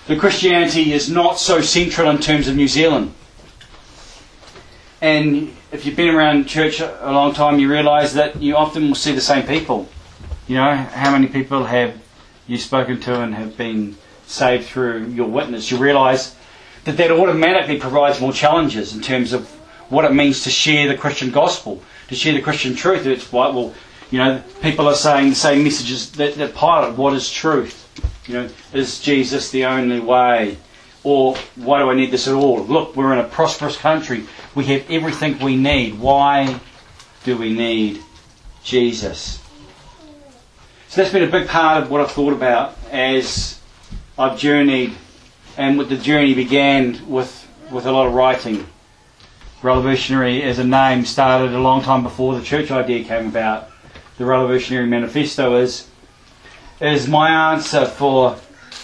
the Christianity is not so central in terms of New Zealand. And if you've been around church a long time, you realise that you often will see the same people. You know, how many people have you spoken to and have been saved through your witness? You realise that automatically provides more challenges in terms of what it means to share the Christian gospel, to share the Christian truth. It's like, well, you know, people are saying the same messages that Pilate, what is truth? You know, is Jesus the only way? Or why do I need this at all? Look, we're in a prosperous country. We have everything we need. Why do we need Jesus? So that's been a big part of what I've thought about as I've journeyed, and the journey began with a lot of writing. Revolutionary as a name started a long time before the church idea came about. The Revolutionary Manifesto is my answer for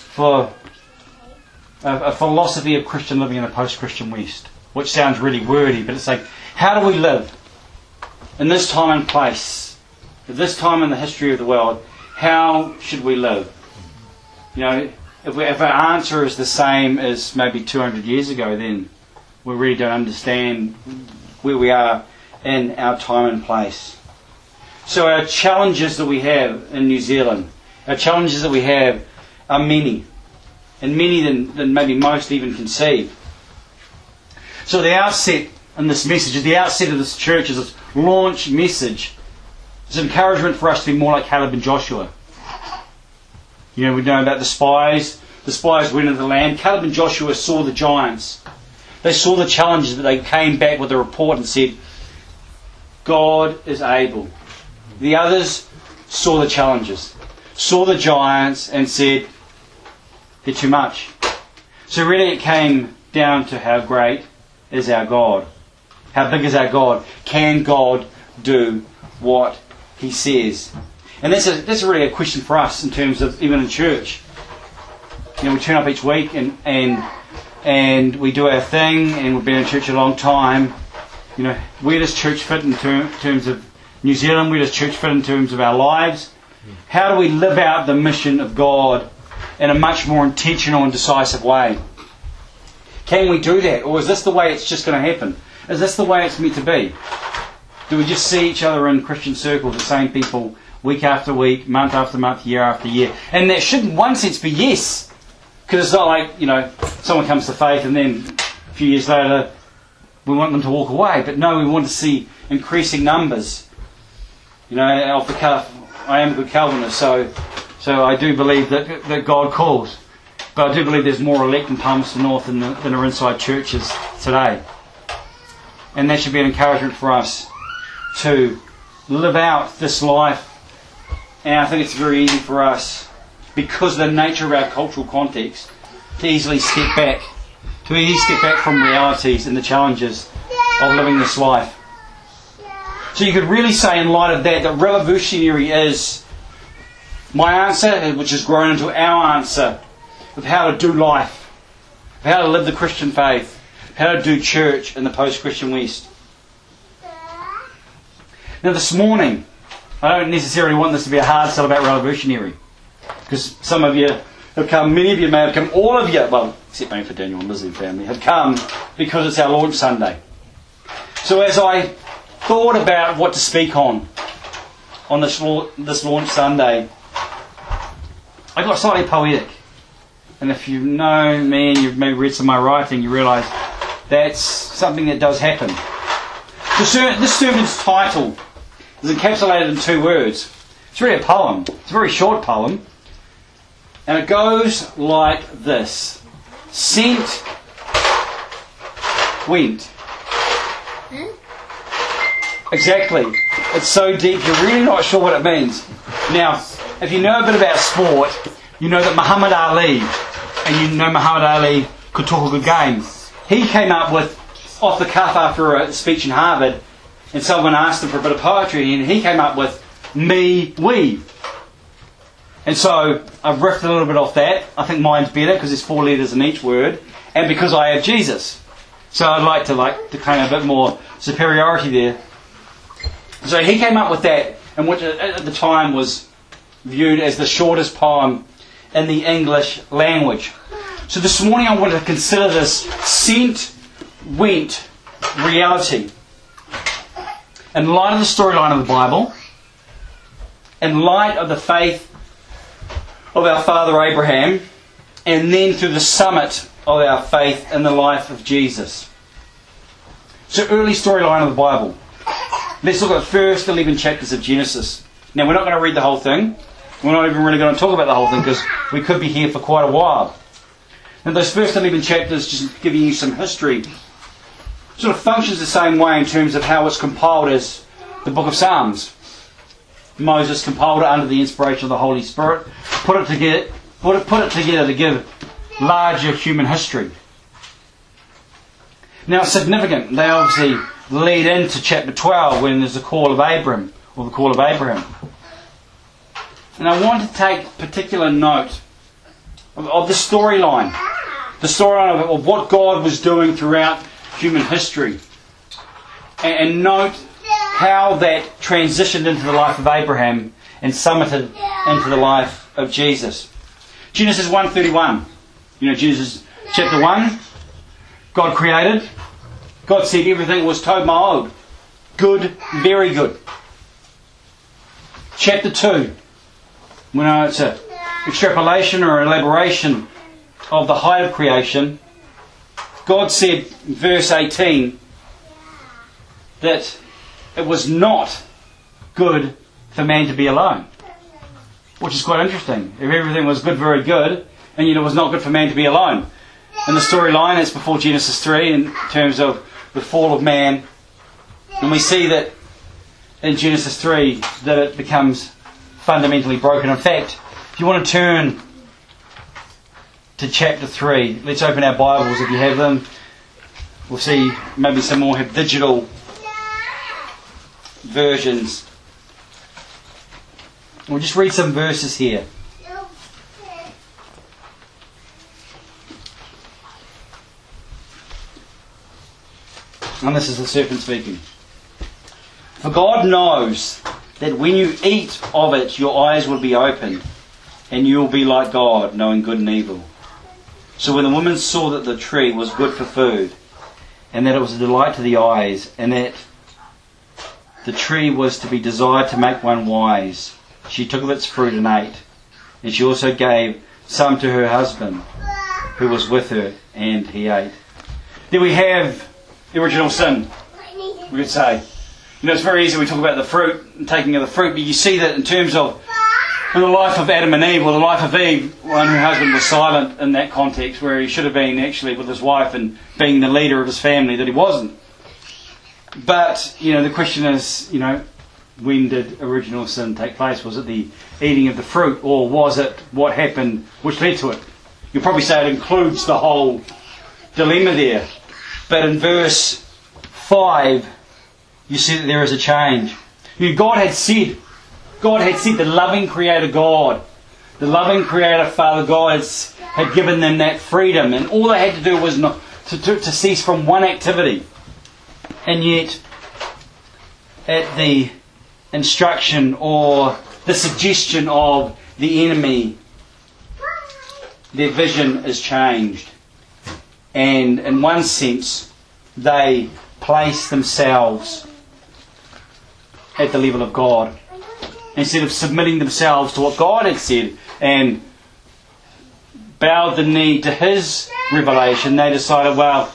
a philosophy of Christian living in a post-Christian West, which sounds really wordy, but it's like, how do we live in this time and place, at this time in the history of the world? How should we live? You know, if our answer is the same as maybe 200 years ago, then we really don't understand where we are in our time and place. So our challenges that we have in New Zealand, our challenges that we have are many, and many than maybe most even conceive. So the outset in this message, at the outset of this church, is this launch message. It's an encouragement for us to be more like Caleb and Joshua. You know, we know about the spies. The spies went into the land. Caleb and Joshua saw the giants. They saw the challenges, but they came back with a report and said, God is able. The others saw the challenges, saw the giants and said, they're too much. So really it came down to how great is our God. How big is our God? Can God do what He says? And that's really a question for us in terms of even in church. You know, we turn up each week and we do our thing, and we've been in church a long time. You know, where does church fit in terms of New Zealand? Where does church fit in terms of our lives? How do we live out the mission of God in a much more intentional and decisive way? Can we do that? Or is this the way it's just going to happen? Is this the way it's meant to be? Do we just see each other in Christian circles, the same people, week after week, month after month, year after year? And that should in one sense be yes. Because it's not like, you know, someone comes to faith and then a few years later we want them to walk away. But no, we want to see increasing numbers. You know, off the cuff, I am a good Calvinist, so I do believe that God calls. But I do believe there's more elect in Palmerston North than are inside churches today. And that should be an encouragement for us to live out this life. And I think it's very easy for us, because of the nature of our cultural context, to easily step back from realities and the challenges of living this life. So you could really say in light of that revolutionary is my answer, which has grown into our answer of how to do life, of how to live the Christian faith, how to do church in the post-Christian West. Now this morning, I don't necessarily want this to be a hard sell about revolutionary, because some of you have come, many of you may have come, all of you, well, except maybe for Daniel and Lizzie and family, have come because it's our launch Sunday. So as I thought about what to speak on this launch Sunday, I got slightly poetic. And if you know me and you've maybe read some of my writing, you realise that's something that does happen. This sermon's title is encapsulated in 2 words. It's really a poem. It's a very short poem. And it goes like this. Sent, went. Exactly. It's so deep, you're really not sure what it means. Now, if you know a bit about sport, you know that Muhammad Ali, and you know Muhammad Ali could talk a good game. He came up with, off the cuff after a speech in Harvard, and someone asked him for a bit of poetry, and he came up with me, we. And so I've riffed a little bit off that. I think mine's better because there's 4 letters in each word, and because I have Jesus. So I'd like to claim a bit more superiority there. So he came up with that, and which at the time was viewed as the shortest poem in the English language. So this morning I wanted to consider this sent-went reality in light of the storyline of the Bible, in light of the faith of our father Abraham, and then through the summit of our faith in the life of Jesus. So early storyline of the Bible. Let's look at the first 11 chapters of Genesis. Now we're not going to read the whole thing. We're not even really going to talk about the whole thing because we could be here for quite a while. And those first 11 chapters, just giving you some history, sort of functions the same way in terms of how it's compiled as the book of Psalms. Moses compiled it under the inspiration of the Holy Spirit, put it together to give larger human history. Now it's significant. They obviously lead into chapter 12 when there's the call of Abram, or the call of Abraham. And I want to take particular note of the storyline. The storyline of what God was doing throughout human history. And note how that transitioned into the life of Abraham and summited into the life of Jesus. Genesis 1:31. You know, Genesis chapter 1. God created. God said everything was tov ma'od. Good, very good. Chapter 2. We know it's an extrapolation or elaboration of the height of creation. God said, verse 18, that it was not good for man to be alone. Which is quite interesting. If everything was good, very good, and yet it was not good for man to be alone. And the storyline is before Genesis 3 in terms of the fall of man. And we see that in Genesis 3 that it becomes fundamentally broken. In fact, if you want to turn to chapter 3, let's open our Bibles if you have them. We'll see maybe some more have digital versions. We'll just read some verses here. And this is the serpent speaking. For God knows that when you eat of it, your eyes will be opened, and you will be like God, knowing good and evil. So when the woman saw that the tree was good for food, and that it was a delight to the eyes, and that the tree was to be desired to make one wise, she took of its fruit and ate. And she also gave some to her husband, who was with her, and he ate. There we have the original sin, we could say. You know, it's very easy we talk about the fruit and taking of the fruit, but you see that in terms of in the life of Adam and Eve, or the life of Eve, when her husband was silent in that context, where he should have been actually with his wife and being the leader of his family, that he wasn't. But, you know, the question is, you know, when did original sin take place? Was it the eating of the fruit, or was it what happened which led to it? You'll probably say it includes the whole dilemma there. But in verse 5, you see that there is a change. You know, God had said, the loving Creator God, the loving Creator Father God had given them that freedom, and all they had to do was not to cease from one activity. And yet, at the instruction or the suggestion of the enemy, their vision is changed. And in one sense, they place themselves at the level of God. Instead of submitting themselves to what God had said and bowed the knee to His revelation, they decided, well,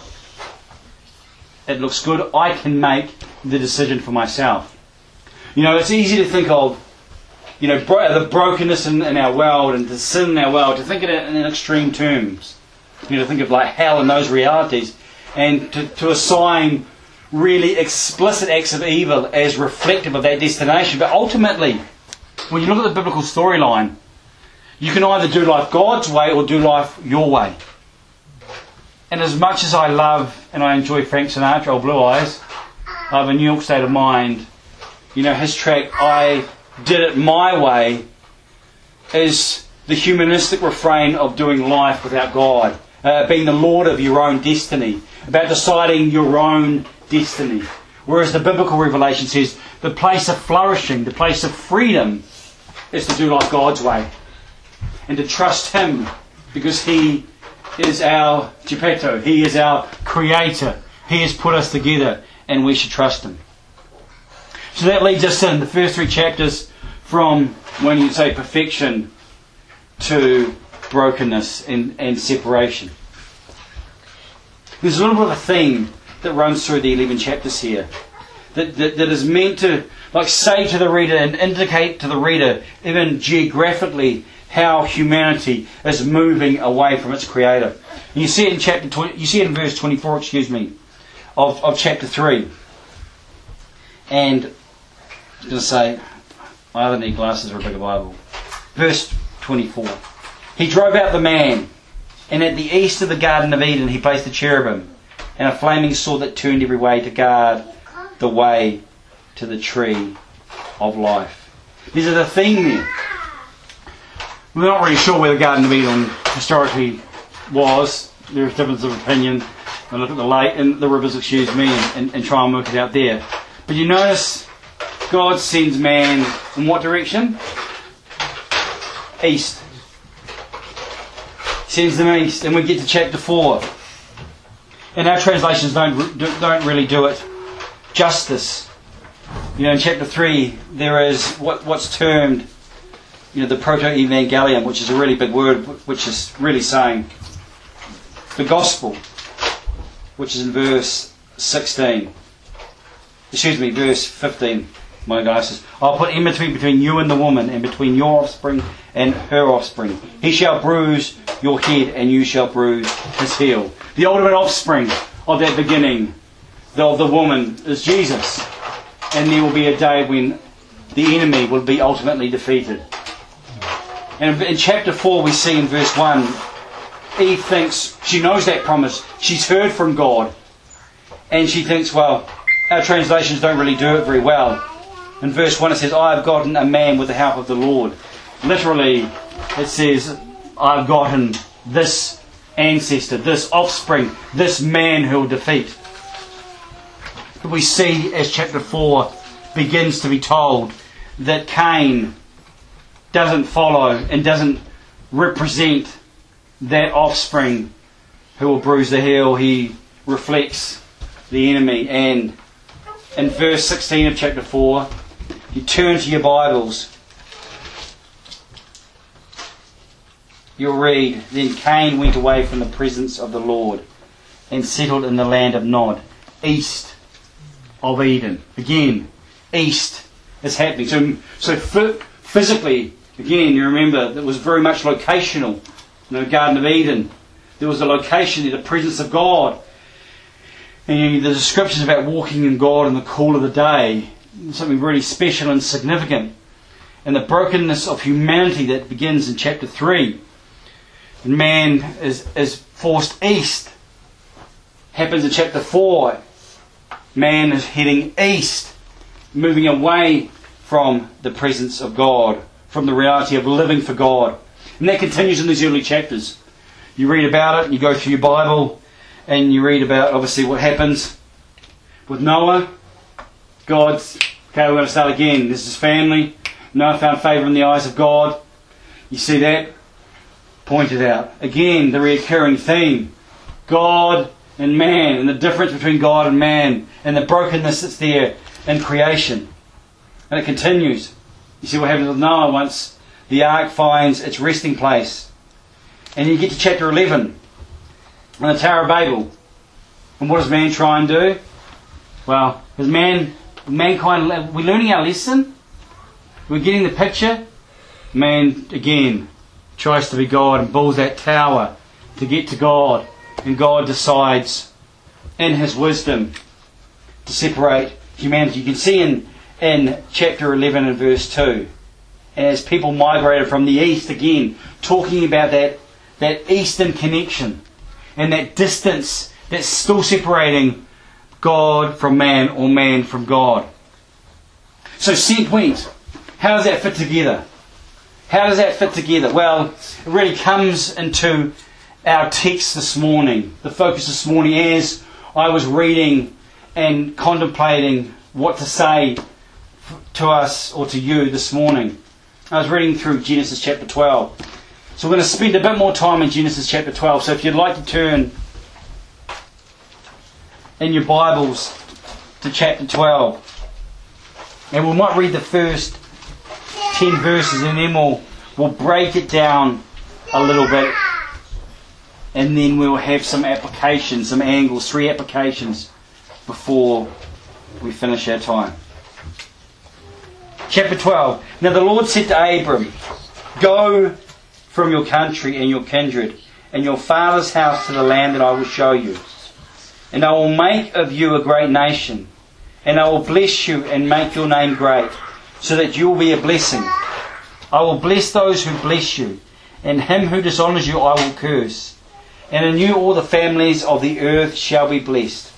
it looks good, I can make the decision for myself. You know, it's easy to think of, you know, the brokenness in our world and the sin in our world, to think of it in extreme terms. You know, to think of like hell and those realities, and to assign really explicit acts of evil as reflective of that destination. But ultimately, when you look at the biblical storyline, you can either do life God's way or do life your way. And as much as I love and I enjoy Frank Sinatra, or Blue Eyes, I have a New York State of Mind. You know, his track, I Did It My Way, is the humanistic refrain of doing life without God. Being the Lord of your own destiny. About deciding your own destiny. Whereas the biblical revelation says the place of flourishing, the place of freedom, is to do life God's way. And to trust Him, because He is our Geppetto. He is our creator. He has put us together, and we should trust Him. So that leads us in the first 3 chapters from, when you say perfection, to brokenness and separation. There's a little bit of a theme that runs through the 11 chapters here that is meant to say to the reader and indicate to the reader, even geographically, how humanity is moving away from its Creator. And you see it in verse 24, of chapter 3. And I'm going to say, I either need glasses or a bigger Bible. Verse 24. He drove out the man, and at the east of the Garden of Eden he placed the cherubim and a flaming sword that turned every way to guard the way to the tree of life. There's a theme there. We're not really sure where the Garden of Eden historically was. There's difference of opinion. I look at the lake and the rivers, and try and work it out there. But you notice God sends man in what direction? East. Sends them east, and we get to chapter 4. And our translations don't really do it justice. In chapter 3 there is what's termed the proto-evangelium, which is a really big word, which is really saying the gospel, which is in verse 16. Verse 15. My glasses. I'll put enmity between you and the woman, and between your offspring and her offspring. He shall bruise your head, and you shall bruise his heel. The ultimate offspring of that beginning of the woman is Jesus. And there will be a day when the enemy will be ultimately defeated. And in chapter 4 we see in verse 1, Eve thinks, she knows that promise, she's heard from God, and she thinks, well, our translations don't really do it very well. In verse 1 it says, I have gotten a man with the help of the Lord. Literally it says, I've gotten this ancestor, this offspring, this man who will defeat. But we see as chapter 4 begins to be told that Cain doesn't follow and doesn't represent that offspring who will bruise the heel. He reflects the enemy. And in verse 16 of chapter 4, you turn to your Bibles, you'll read, Then Cain went away from the presence of the Lord and settled in the land of Nod, east of Eden. Again, east is happening. So physically, again, you remember, that was very much locational. In the Garden of Eden, there was a location there, the presence of God. And the descriptions about walking in God in the cool of the day, something really special and significant. And the brokenness of humanity that begins in chapter 3. And man is forced east. Happens in chapter 4. Man is heading east, moving away from the presence of God, from the reality of living for God. And that continues in these early chapters. You read about it, you go through your Bible, and you read about, obviously, what happens with Noah. God's, okay, we're going to start again. This is his family. Noah found favour in the eyes of God. You see that? Pointed out. Again, the recurring theme. God and man, and the difference between God and man, and the brokenness that's there in creation. And it continues. You see what happens with Noah once the ark finds its resting place. And you get to chapter 11, on the Tower of Babel. And what does man try and do? Well, is mankind, we're learning our lesson? We're getting the picture? Man, again, tries to be God and builds that tower to get to God. And God decides, in His wisdom, to separate humanity. You can see in chapter 11 and verse 2, as people migrated from the east again, talking about that eastern connection and that distance that's still separating God from man or man from God. So sent went. How does that fit together? How does that fit together? Well, it really comes into our text this morning, the focus this morning, as I was reading and contemplating what to say to us or to you this morning. I was reading through Genesis chapter 12, So we're going to spend a bit more time in Genesis chapter 12. So if you'd like to turn in your Bibles to chapter 12. And we might read the first 10 verses and then we'll break it down a little bit. And then we'll have some applications, some angles, 3 applications before we finish our time. Chapter 12. Now the Lord said to Abram, "Go from your country and your kindred and your father's house to the land that I will show you. And I will make of you a great nation, and I will bless you and make your name great, so that you will be a blessing. I will bless those who bless you, and him who dishonours you I will curse. And in you all the families of the earth shall be blessed."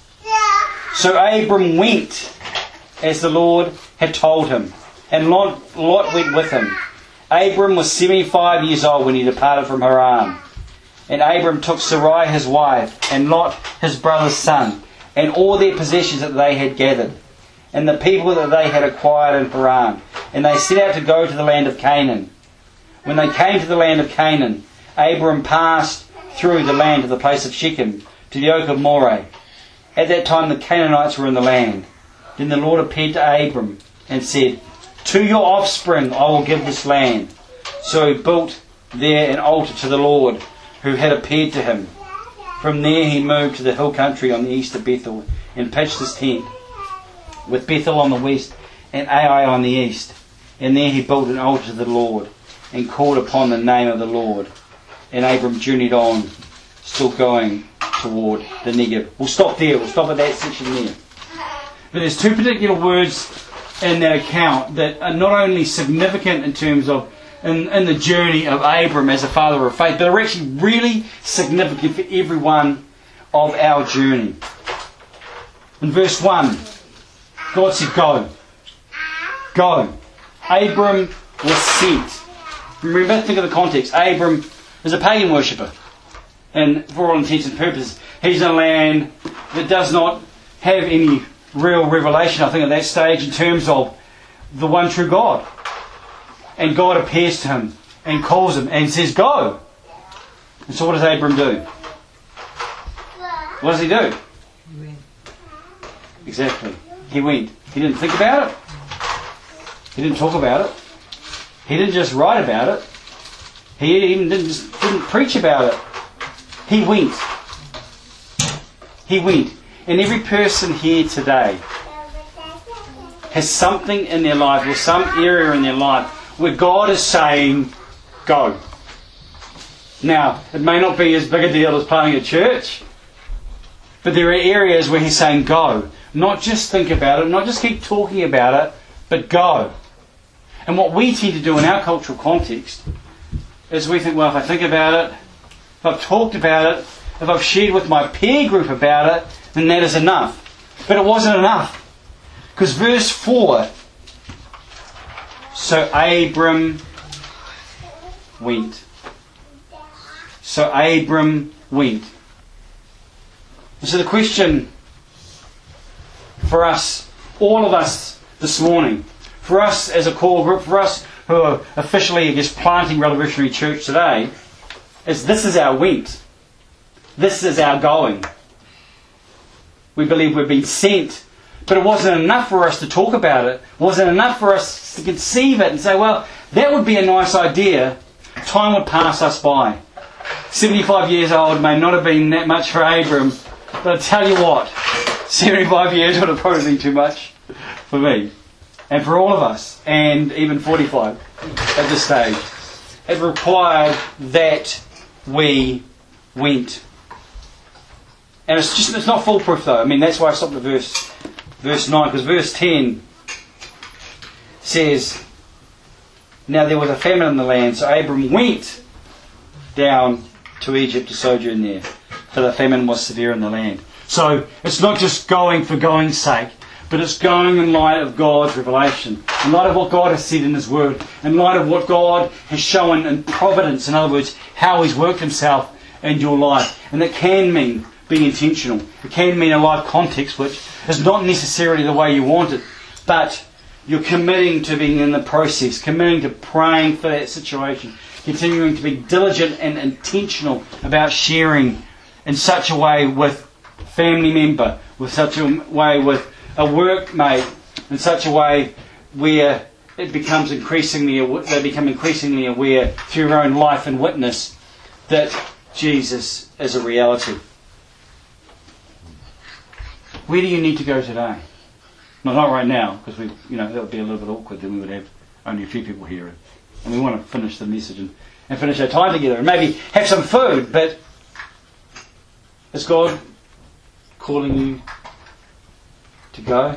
So Abram went as the Lord had told him, and Lot went with him. Abram was 75 years old when he departed from Haran. And Abram took Sarai his wife, and Lot his brother's son, and all their possessions that they had gathered, and the people that they had acquired in Haran. And they set out to go to the land of Canaan. When they came to the land of Canaan, Abram passed through the land to the place of Shechem, to the oak of Moreh. At that time the Canaanites were in the land. Then the Lord appeared to Abram and said, "To your offspring I will give this land." So he built there an altar to the Lord, who had appeared to him. From there he moved to the hill country on the east of Bethel, and pitched his tent, with Bethel on the west and Ai on the east. And there he built an altar to the Lord, and called upon the name of the Lord. And Abram journeyed on, still going toward the Negev. We'll stop there. We'll stop at that section there. But there's 2 particular words in that account that are not only significant in terms of in the journey of Abram as a father of faith, but are actually really significant for every one of our journey. In verse 1, God said, "Go." Go. Abram was sent. Remember, think of the context. Abram is a pagan worshipper. And for all intents and purposes, he's in a land that does not have any real revelation, I think, at that stage in terms of the one true God. And God appears to him and calls him and says, "Go." And so what does Abram do? What does he do? He went. Exactly. He went. He didn't think about it. He didn't talk about it. He didn't just write about it. He even didn't preach about it. He went. He went. And every person here today has something in their life, or some area in their life, where God is saying, "Go." Now, it may not be as big a deal as planting a church, but there are areas where He's saying, "Go." Not just think about it, not just keep talking about it, but go. And what we tend to do in our cultural context is we think, well, if I think about it, if I've talked about it, if I've shared with my peer group about it, then that is enough. But it wasn't enough. Because verse 4, so Abram went. So Abram went. And so the question for us, all of us this morning, for us as a core group, for us who are officially, I guess, planting Revolutionary Church today, is this is our went. This is our going. We believe we've been sent. But it wasn't enough for us to talk about it. It wasn't enough for us to conceive it and say, well, that would be a nice idea. Time would pass us by. 75 years old may not have been that much for Abram, but I tell you what, 75 years would have probably been too much for me. And for all of us, and even 45 at this stage. It required that we went. And it's not foolproof though. I mean, that's why I stopped at verse 9, because verse 10 says, "Now there was a famine in the land, so Abram went down to Egypt to sojourn there, for the famine was severe in the land." So it's not just going for going's sake, but it's going in light of God's revelation, in light of what God has said in His Word, in light of what God has shown in providence, in other words, how He's worked Himself in your life. And it can mean being intentional. It can mean a life context which is not necessarily the way you want it, but you're committing to being in the process, committing to praying for that situation, continuing to be diligent and intentional about sharing in such a way with a family member, with such a way with a workmate, in such a way where they become increasingly aware through your own life and witness that Jesus is a reality. Where do you need to go today? No, not right now, because that would be a little bit awkward. Then we would have only a few people here, and we want to finish the message and finish our time together, and maybe have some food. But is God calling you to go?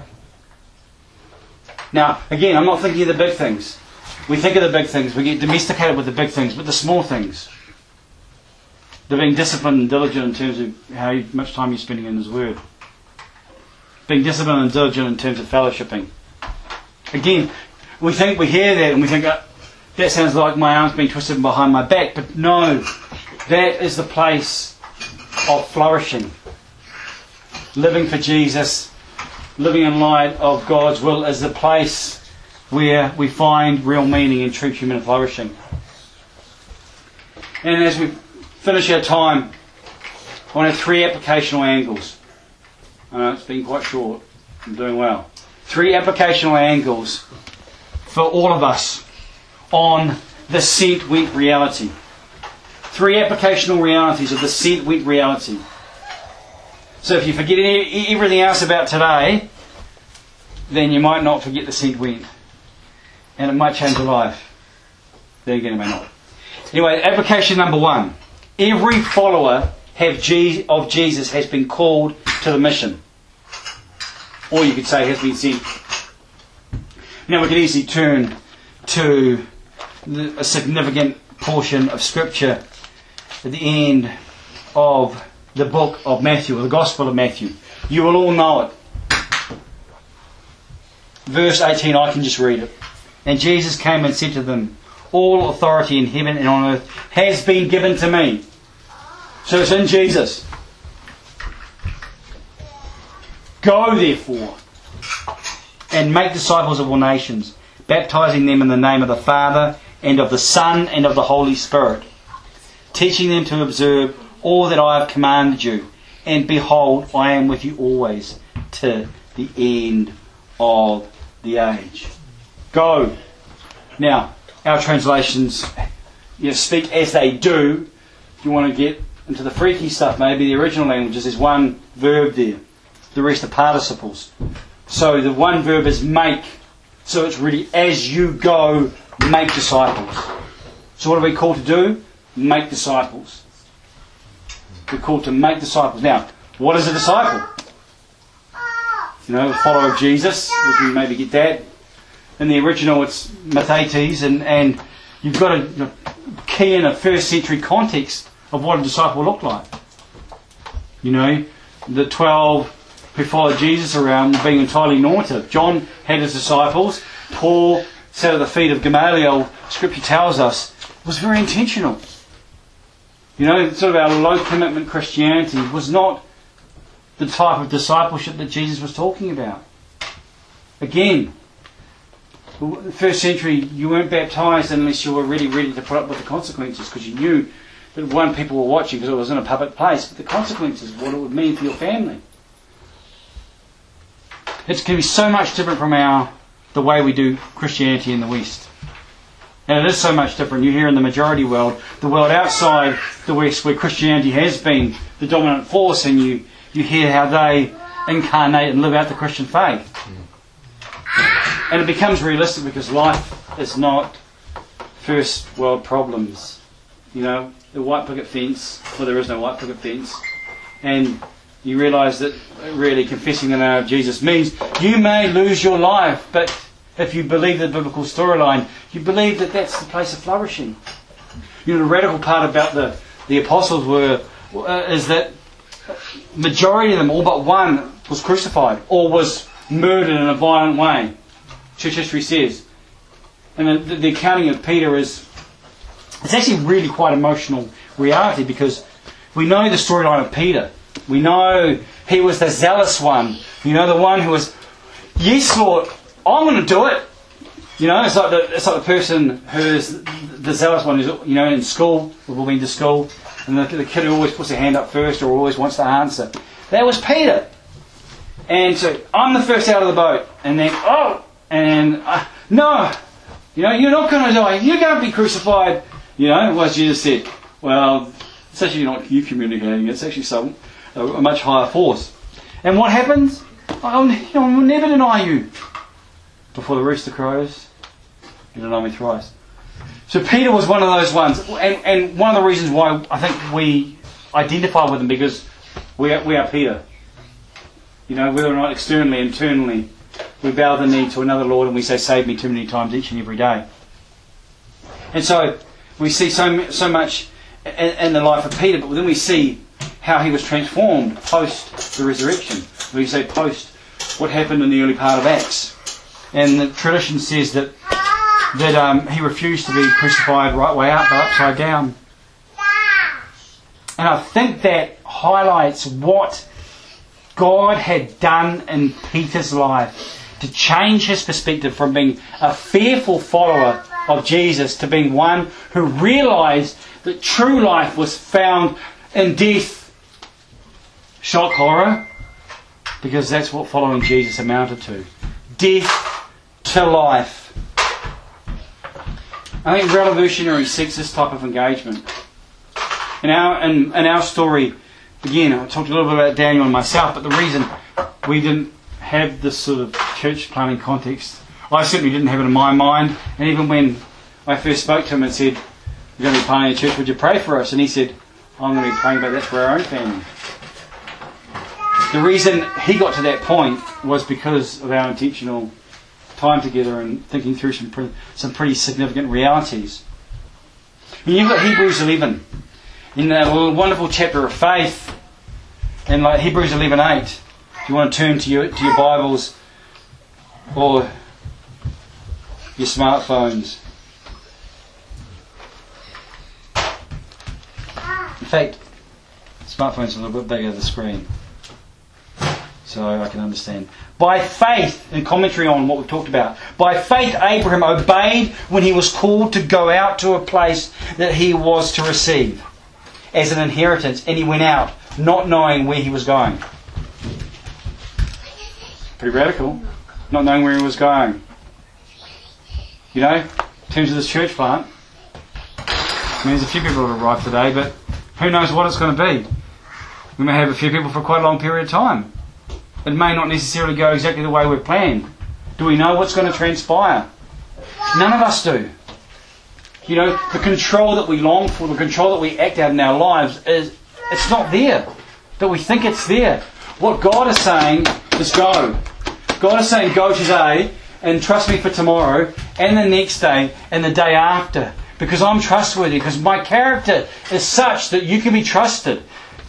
Now, again, I'm not thinking of the big things. We think of the big things. We get domesticated with the big things, but the small things. The being disciplined and diligent in terms of how much time you're spending in His Word. Being disciplined and diligent in terms of fellowshipping. Again, we hear that and we think, that sounds like my arms being twisted behind my back. But no, that is the place of flourishing. Living for Jesus, living in light of God's will is the place where we find real meaning and true human flourishing. And as we finish our time, I want to have 3 applicational angles. I know it's been quite short. I'm doing well. 3 applicational angles for all of us on the sent wheat reality. 3 applicational realities of the sent wheat reality. So if you forget everything else about today, then you might not forget the sent wheat. And it might change your life. Then again, it may not. Anyway, application number 1. Every follower of Jesus has been called to the mission. Or you could say has been sent. Now we could easily turn to a significant portion of Scripture at the end of the book of Matthew, or the Gospel of Matthew. You will all know it. Verse 18, I can just read it. And Jesus came and said to them, all authority in heaven and on earth has been given to me. So it's in Jesus. Go therefore and make disciples of all nations, baptizing them in the name of the Father and of the Son and of the Holy Spirit, teaching them to observe all that I have commanded you. And behold, I am with you always to the end of the age. Go. Now, our translations speak as they do. If you want to get into the freaky stuff, maybe the original languages, there's one verb there. The rest are participles. So the one verb is make. So it's really as you go, make disciples. So what are we called to do? Make disciples. We're called to make disciples. Now, what is a disciple? A follower of Jesus. We can maybe get that. In the original, it's mathetes, and you've got to key in a first century context of what a disciple looked like. The 12 who followed Jesus around being entirely normative. John had his disciples. Paul sat at the feet of Gamaliel. Scripture tells us it was very intentional. Sort of our low commitment Christianity was not the type of discipleship that Jesus was talking about. Again, the first century, you weren't baptised unless you were really ready to put up with the consequences, because you knew that people were watching because it was in a public place, but the consequences, what it would mean for your family. It's going to be so much different from the way we do Christianity in the West. And it is so much different. You hear in the majority world, the world outside the West, where Christianity has been the dominant force, and you hear how they incarnate and live out the Christian faith. And it becomes realistic because life is not first world problems. The white picket fence, well, there is no white picket fence. And you realise that really confessing the name of Jesus means you may lose your life, but if you believe the biblical storyline, you believe that that's the place of flourishing. The radical part about the apostles is that majority of them, all but one, was crucified or was murdered in a violent way. Church history says. And the accounting of Peter it's actually really quite emotional reality, because we know the storyline of Peter. We know he was the zealous one. The one who was, yes, Lord, I'm going to do it. It's like the person who's the zealous one who's, in school, we've all been to school, and the kid who always puts their hand up first or always wants to answer. That was Peter. And so, I'm the first out of the boat. And then, no, you're not going to die. You're going to be crucified. What Jesus said. Well, it's actually not you communicating. It's actually a much higher force. And what happens? I'll never deny you. Before the rooster crows, you deny me thrice. So Peter was one of those ones. And one of the reasons why I think we identify with him, because we are Peter. Whether or not externally, internally, we bow the knee to another Lord and we say, save me, too many times each and every day. And so we see so much in the life of Peter, but then we see how he was transformed post the resurrection. We say post what happened in the early part of Acts. And the tradition says that he refused to be crucified right way up, but upside down. And I think that highlights what God had done in Peter's life to change his perspective from being a fearful follower of Jesus to being one who realised that true life was found in death. Shock, horror, because that's what following Jesus amounted to. Death to life. I think Revolutionary seeks this type of engagement. In our story, again, I talked a little bit about Daniel and myself, but the reason we didn't have this sort of church planning context, I certainly didn't have it in my mind. And even when I first spoke to him and said, we're going to be planning a church, would you pray for us? And he said, I'm going to be praying about that for our own family. The reason he got to that point was because of our intentional time together and thinking through some pretty significant realities. And you've got Hebrews 11. In that wonderful chapter of faith, and like Hebrews 11:8, if you want to turn to your Bibles or your smartphones. In fact, smartphone's a little bit bigger than the screen, so I can understand. By faith, in commentary on what we've talked about, by faith Abraham obeyed when he was called to go out to a place that he was to receive as an inheritance, and he went out, not knowing where he was going. Pretty radical, not knowing where he was going. In terms of this church plant, there's a few people have arrived today, but who knows what it's going to be. We may have a few people for quite a long period of time. It may not necessarily go exactly the way we've planned. Do we know what's going to transpire? None of us do. The control that we long for, the control that we act out in our lives, it's not there. But we think it's there. What God is saying is go. God is saying go today and trust me for tomorrow and the next day and the day after. Because I'm trustworthy, because my character is such that you can be trusted.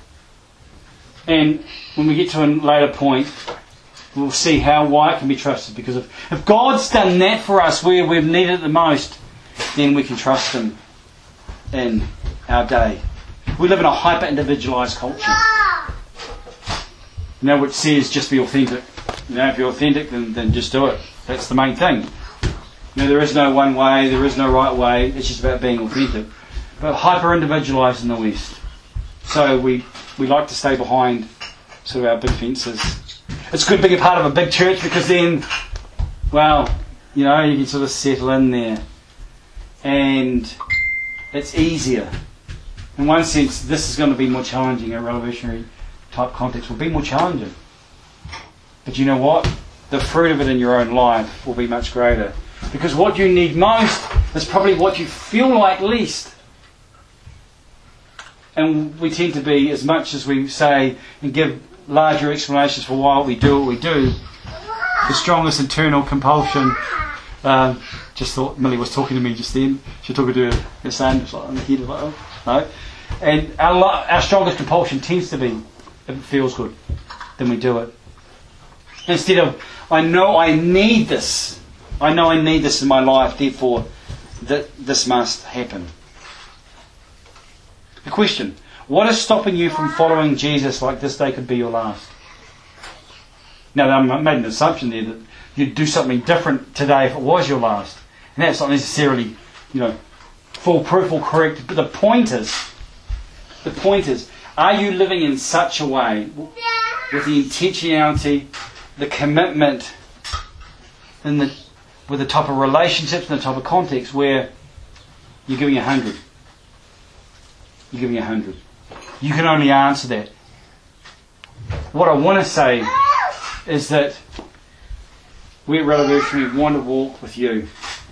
And when we get to a later point, we'll see why it can be trusted. Because if God's done that for us where we've needed it the most, then we can trust Him in our day. We live in a hyper-individualised culture. Which says just be authentic. If you're authentic, then just do it. That's the main thing. There is no one way, there is no right way. It's just about being authentic. But hyper-individualised in the West. So we like to stay behind sort of our big fences. It's good being a part of a big church because then, you can sort of settle in there. And it's easier. In one sense, this is going to be more challenging. A revolutionary type context will be more challenging. But you know what? The fruit of it in your own life will be much greater. Because what you need most is probably what you feel like least. And we tend to be, as much as we say and give larger explanations for why we do what we do, the strongest internal compulsion. Just thought Millie was talking to me just then. She was talking to her son, just like on the head, like, oh, no. And our strongest compulsion tends to be, if it feels good, then we do it. Instead of, I know I need this. I know I need this in my life, therefore this must happen. The question, what is stopping you from following Jesus like this day could be your last? Now, I made an assumption there that you'd do something different today if it was your last. And that's not necessarily, foolproof or correct. But the point is, are you living in such a way, with the intentionality, the commitment, with the type of relationships and the type of context where you're giving 100? You're giving 100. You can only answer that. What I want to say is that we at Revolutionary want to walk with you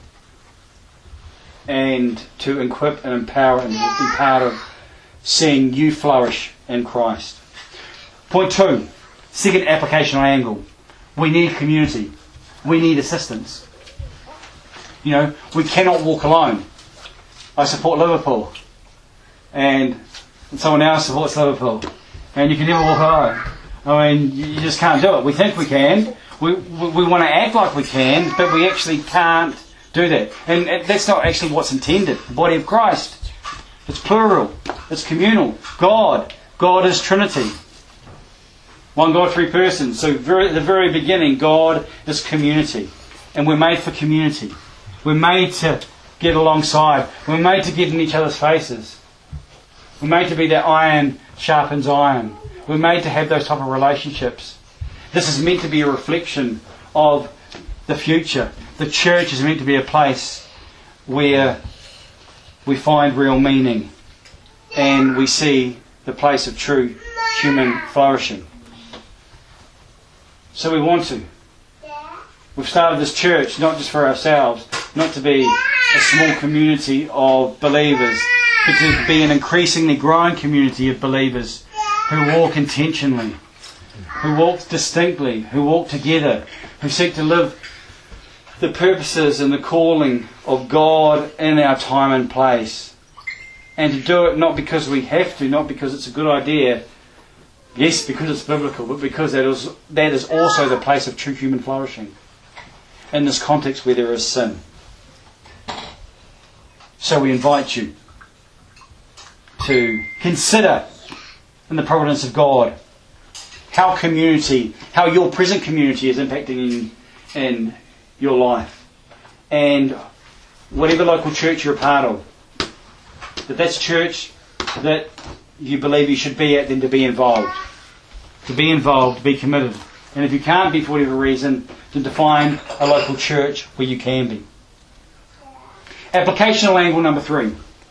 and to equip and empower and be part of seeing you flourish in Christ. Point 2, second applicational angle. We need community. We need assistance. You know, we cannot walk alone. I support Liverpool, and someone else supports Liverpool, and you can never walk alone. I mean, you just can't do it. We think we can. We want to act like we can, but we actually can't do that. And that's not actually what's intended. The body of Christ. It's plural. It's communal. God is Trinity. One God, three persons. So at the very beginning, God is community. And we're made for community. We're made to get alongside. We're made to get in each other's faces. We're made to be that iron sharpens iron. We're made to have those type of relationships. This is meant to be a reflection of the future. The church is meant to be a place where we find real meaning and we see the place of true human flourishing. So we want to. We've started this church not just for ourselves, not to be a small community of believers, but to be an increasingly growing community of believers who walk intentionally, who walk distinctly, who walk together, who seek to live the purposes and the calling of God in our time and place. And to do it not because we have to, not because it's a good idea, yes, because it's biblical, but because that is also the place of true human flourishing in this context where there is sin. So we invite you to consider in the providence of God how your present community is impacting in your life, and whatever local church you're a part of, that's church that you believe you should be at, then to be involved, to be committed. And if you can't be for whatever reason, then to find a local church where you can be. Applicational angle number 3.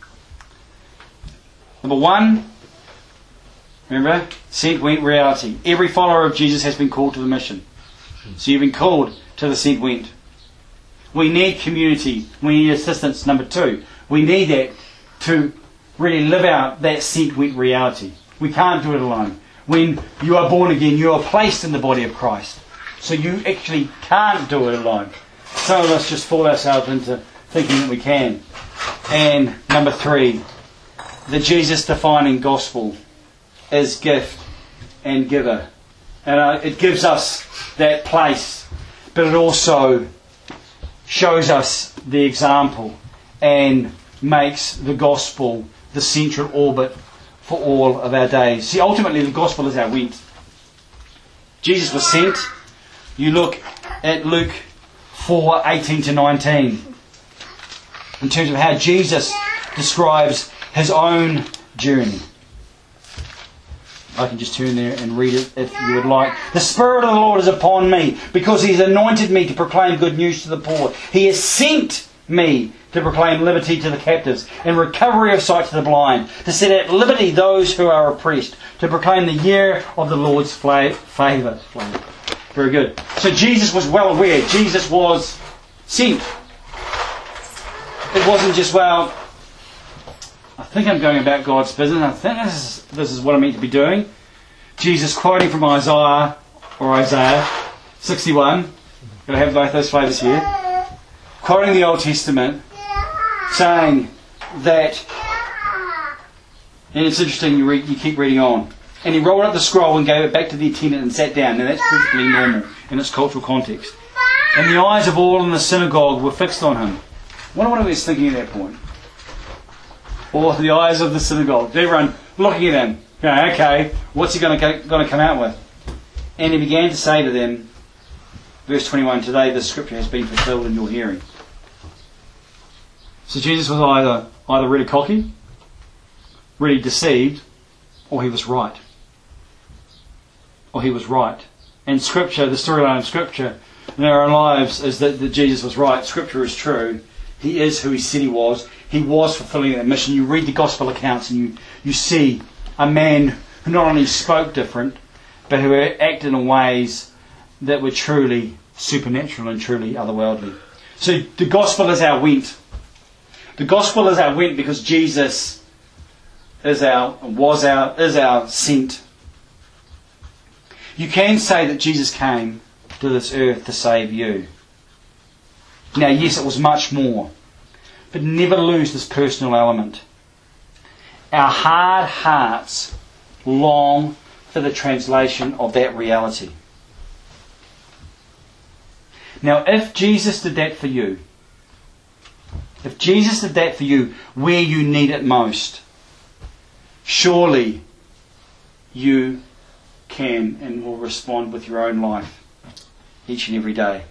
Number 1, remember, sent went reality. Every follower of Jesus has been called to the mission. So you've been called to the sent went. We need community. We need assistance. Number 2, we need that to really live out that sent went reality. We can't do it alone. When you are born again, you are placed in the body of Christ. So you actually can't do it alone. Some of us just fool ourselves into thinking that we can. And number 3, the Jesus-defining gospel is gift and giver. And it gives us that place, but it also shows us the example and makes the gospel the central orbit for all of our days. See, ultimately the gospel is our went. Jesus was sent. You look at Luke 4:18-19 in terms of how Jesus describes his own journey. I can just turn there and read it if you would like. The Spirit of the Lord is upon me, because He has anointed me to proclaim good news to the poor. He has sent me to proclaim liberty to the captives and recovery of sight to the blind, to set at liberty those who are oppressed, to proclaim the year of the Lord's favour. Very good. So Jesus was well aware. Jesus was sent. It wasn't just, well, I think I'm going about God's business. I think this is what I'm meant to be doing. Jesus quoting from Isaiah 61. Got to have both those flavours here. Quoting the Old Testament, saying that, and it's interesting, you keep reading on. And he rolled up the scroll and gave it back to the attendant and sat down. Now that's perfectly normal in its cultural context. And the eyes of all in the synagogue were fixed on him. I wonder what he was thinking at that point. Or the eyes of the synagogue. Everyone looking at him. Going, okay, what's he going to come out with? And he began to say to them, verse 21, today this scripture has been fulfilled in your hearing. So Jesus was either really cocky, really deceived, or he was right. Or he was right. And Scripture, the storyline of Scripture in our own lives is that Jesus was right. Scripture is true. He is who he said he was. He was fulfilling that mission. You read the Gospel accounts and you see a man who not only spoke different, but who acted in ways that were truly supernatural and truly otherworldly. So the Gospel is our went. The Gospel is our went because Jesus is our sent. You can say that Jesus came to this earth to save you. Now, yes, it was much more, but never lose this personal element. Our hard hearts long for the translation of that reality. Now, if Jesus did that for you, where you need it most, surely you can and will respond with your own life each and every day.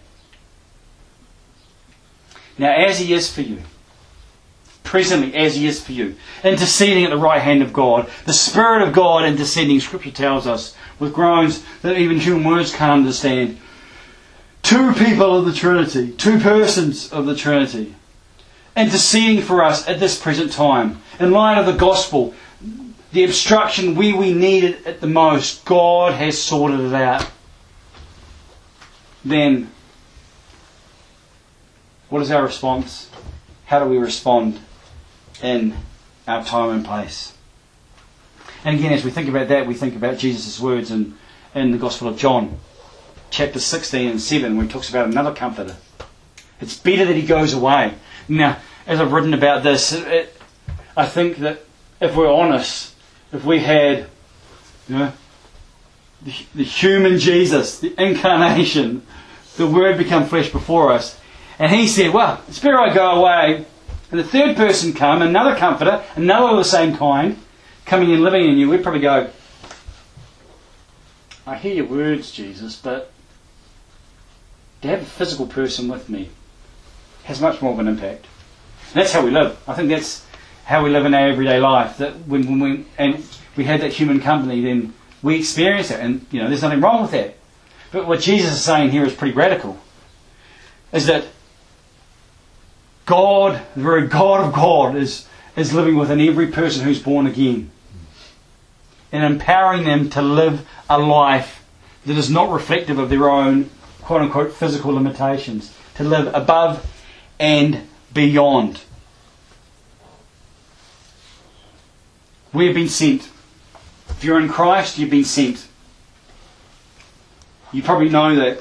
Now, as he is for you, presently as he is for you, interceding at the right hand of God, the Spirit of God interceding, Scripture tells us, with groans that even human words can't understand. Two people of the Trinity, two persons of the Trinity, interceding for us at this present time. In light of the gospel, the obstruction where we need it at the most, God has sorted it out. Then, what is our response? How do we respond in our time and place? And again, as we think about that, we think about Jesus' words in the Gospel of John, chapter 16 and 7, where he talks about another comforter. It's better that he goes away. Now, as I've written about this, I think that if we're honest, if we had the human Jesus, the incarnation, the Word become flesh before us, and he said, well, it's better I go away, and the third person come, another comforter, another of the same kind, coming and living in you, we'd probably go, I hear your words, Jesus, but to have a physical person with me has much more of an impact. And that's how we live. I think that's how we live in our everyday life. That when we had that human company, then we experience it, and there's nothing wrong with that. But what Jesus is saying here is pretty radical. Is that God, the very God of God, is living within every person who's born again, and empowering them to live a life that is not reflective of their own quote-unquote physical limitations, to live above and beyond. We have been sent. If you're in Christ, you've been sent. You probably know that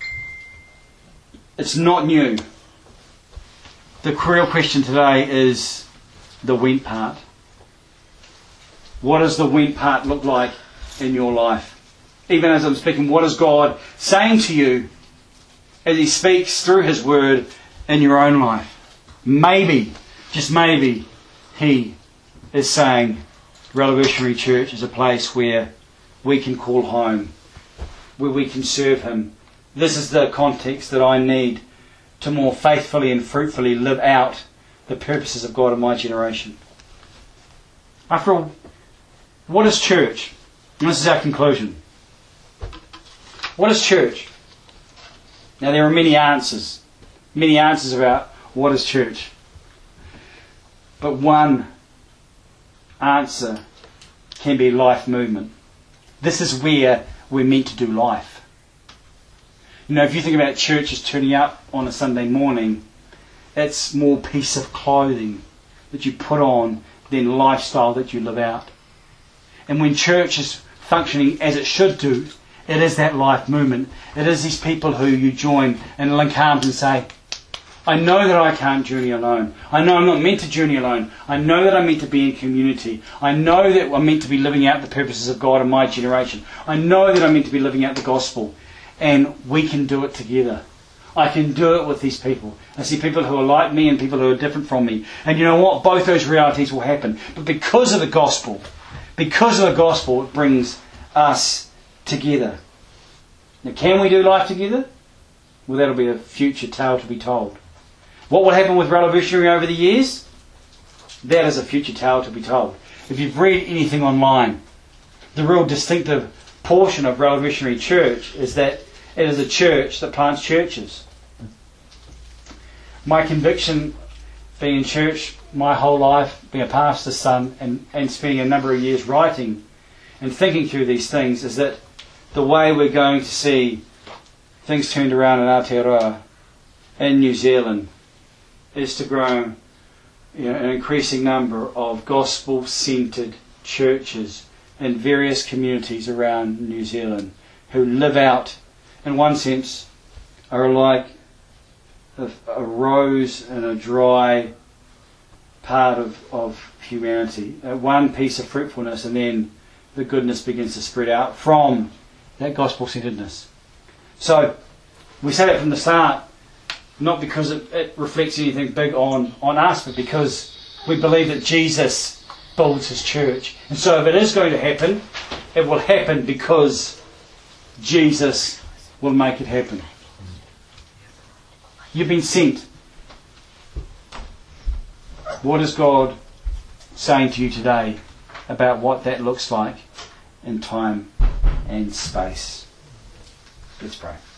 it's not new. The real question today is the went part. What does the went part look like in your life? Even as I'm speaking, what is God saying to you as He speaks through His Word in your own life? Maybe, just maybe, He is saying Revolutionary Church is a place where we can call home, where we can serve Him. This is the context that I need to more faithfully and fruitfully live out the purposes of God in my generation. After all, what is church? And this is our conclusion. What is church? Now there are many answers about what is church. But one answer can be life movement. This is where we're meant to do life. If you think about churches turning up on a Sunday morning, it's more piece of clothing that you put on than lifestyle that you live out. And when church is functioning as it should do, it is that life movement. It is these people who you join and link arms and say, I know that I can't journey alone. I know I'm not meant to journey alone. I know that I'm meant to be in community. I know that I'm meant to be living out the purposes of God in my generation. I know that I'm meant to be living out the gospel. And we can do it together. I can do it with these people. I see people who are like me and people who are different from me. And you know what? Both those realities will happen. But because of the gospel, it brings us together. Now, can we do life together? Well, that'll be a future tale to be told. What will happen with Revolutionary over the years? That is a future tale to be told. If you've read anything online, the real distinctive portion of Revolutionary Church is that it is a church that plants churches. My conviction, being in church my whole life, being a pastor's son, and spending a number of years writing and thinking through these things, is that the way we're going to see things turned around in Aotearoa, in New Zealand, is to grow an increasing number of gospel-centred churches in various communities around New Zealand who live out, in one sense, are like a rose in a dry part of humanity. One piece of fruitfulness, and then the goodness begins to spread out from that gospel-centeredness. So we say that from the start, not because it reflects anything big on us, but because we believe that Jesus builds his church. And so if it is going to happen, it will happen because Jesus will make it happen. You've been sent. What is God saying to you today about what that looks like in time and space? Let's pray.